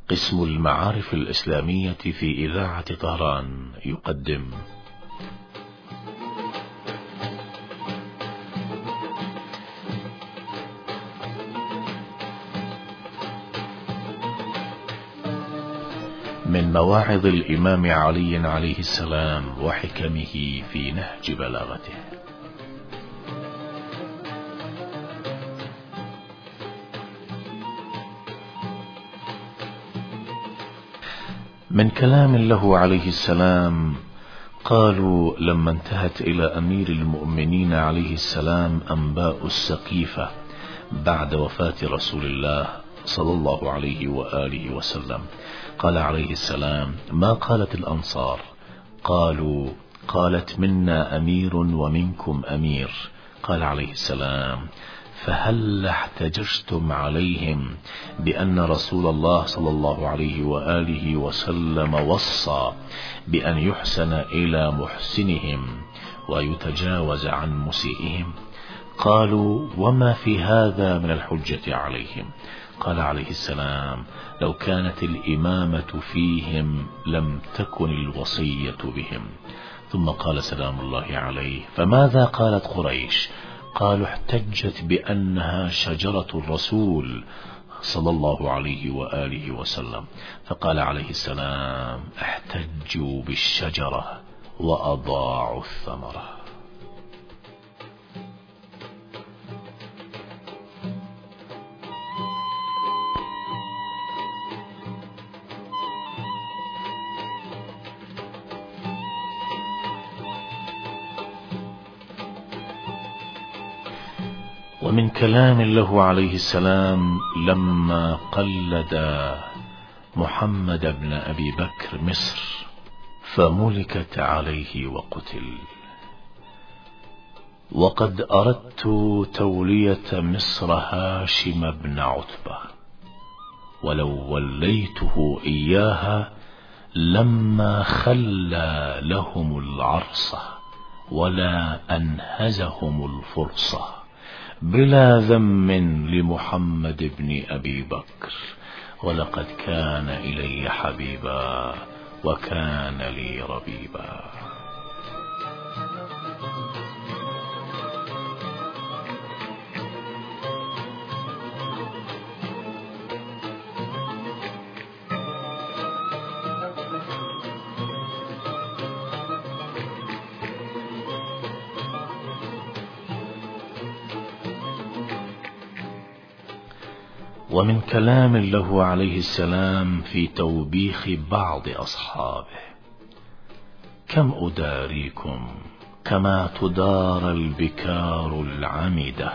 قسم المعارف الإسلامية في إذاعة طهران يقدم من مواعظ الإمام علي عليه السلام وحكمه في نهج بلاغته. من كلام له عليه السلام قالوا لما انتهت إلى أمير المؤمنين عليه السلام أنباء السقيفة بعد وفاة رسول الله صلى الله عليه وآله وسلم، قال عليه السلام: ما قالت الأنصار؟ قالوا: قالت منا أمير ومنكم أمير. قال عليه السلام: فهل احتججتم عليهم بأن رسول الله صلى الله عليه وآله وسلم وصى بأن يحسن إلى محسنهم ويتجاوز عن مسيئهم؟ قالوا: وما في هذا من الحجة عليهم؟ قال عليه السلام: لو كانت الإمامة فيهم لم تكن الوصية بهم. ثم قال سلام الله عليه: فماذا قالت قريش؟ قالوا: احتجت بأنها شجرة الرسول صلى الله عليه وآله وسلم. فقال عليه السلام: احتجوا بالشجرة وأضاعوا الثمرة. ومن كلام له عليه السلام لما قلد محمد بن أبي بكر مصر فملكت عليه وقتل: وقد أردت تولية مصر هاشم بن عتبة، ولو وليته إياها لما خلى لهم العرصة ولا أنهزهم الفرصة، بلا ذم لمحمد بن أبي بكر، ولقد كان إلي حبيبا وكان لي ربيبا. ومن كلام له عليه السلام في توبيخ بعض أصحابه: كم أداريكم كما تدار البكار العمدة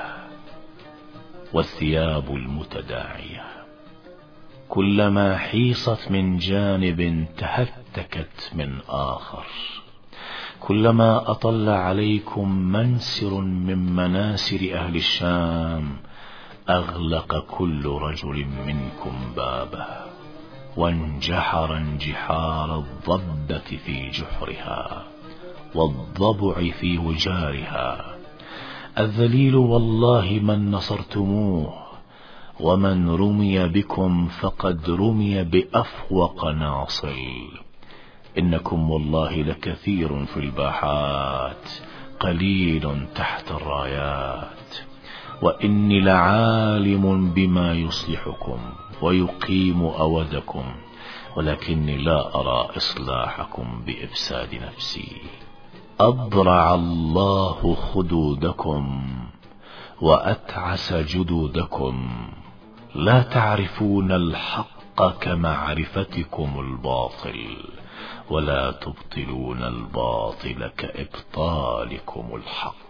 والثياب المتداعية، كلما حيصت من جانب تهتكت من آخر، كلما أطل عليكم منسر من مناسر أهل الشام أغلق كل رجل منكم بابه، وانجحر انجحار الضبة في جحرها والضبع في وجارها. الذليل والله من نصرتموه، ومن رمي بكم فقد رمي بأفوق ناصل. إنكم والله لكثير في الباحات قليل تحت الرايات، وإني لعالم بما يصلحكم ويقيم أودكم، ولكني لا أرى إصلاحكم بإفساد نفسي. أضرع الله خدودكم وأتعس جدودكم، لا تعرفون الحق كمعرفتكم الباطل، ولا تبطلون الباطل كإبطالكم الحق.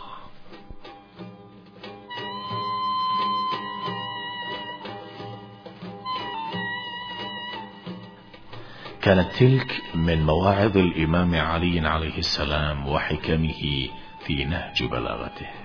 كانت تلك من مواعظ الإمام علي عليه السلام وحكمه في نهج بلاغته.